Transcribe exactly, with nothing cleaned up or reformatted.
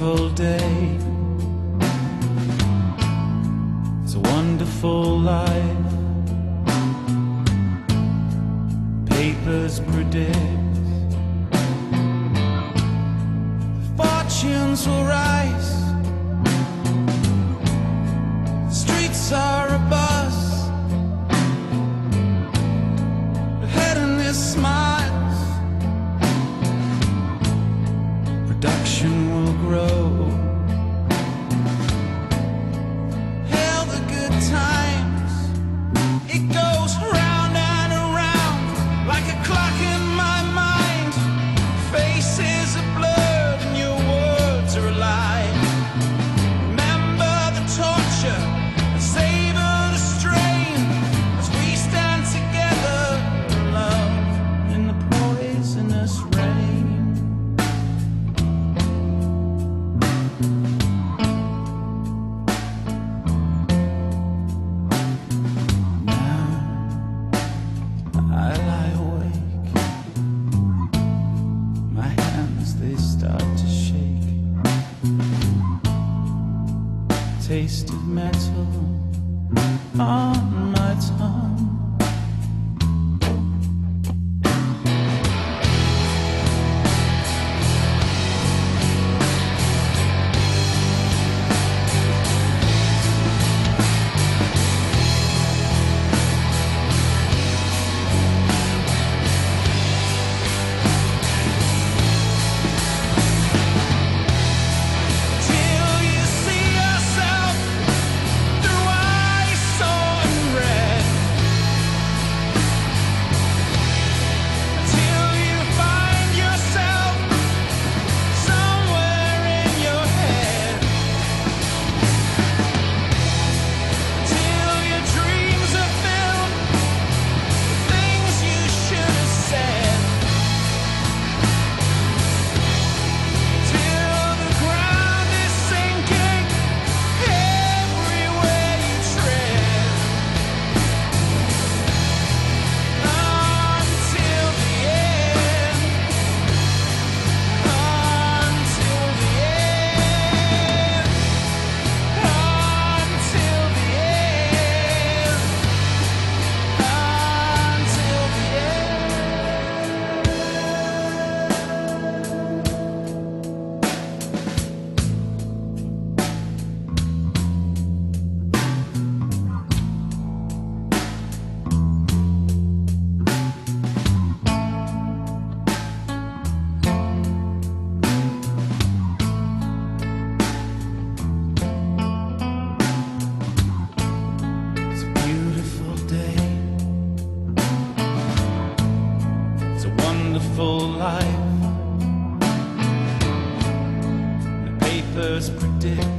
beautiful day. It's a wonderful life. Papers predict fortunes will rise. Streets are abuzz. The hedonist smiles. Production will grow. Hail the good times. It goes round and around like a clock in my mind. Faces are blurred and your words are alive. Remember the torture and savor the strain as we stand together alone in the poisonous rain. I lie awake, my hands they start to shake. Taste of metal on my tongue. Wonderful life. The papers predict